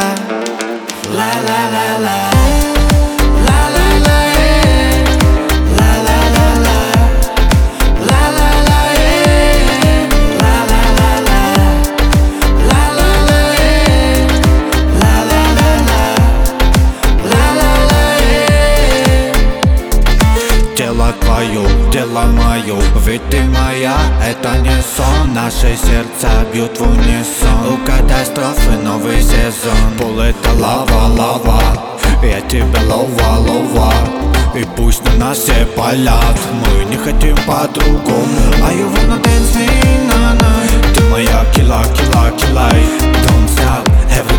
La la la la. Тело твое, тело мое, ведь ты моя, это не сон. Наши сердца бьют в унисон. У катастрофы новый сезон. Пол это лава, лава, я тебя лова, лова. И пусть на нас все палят, мы не хотим по-другому. Are you wanna dance me, na-na? Ты моя кила, кила, килай. Don't stop,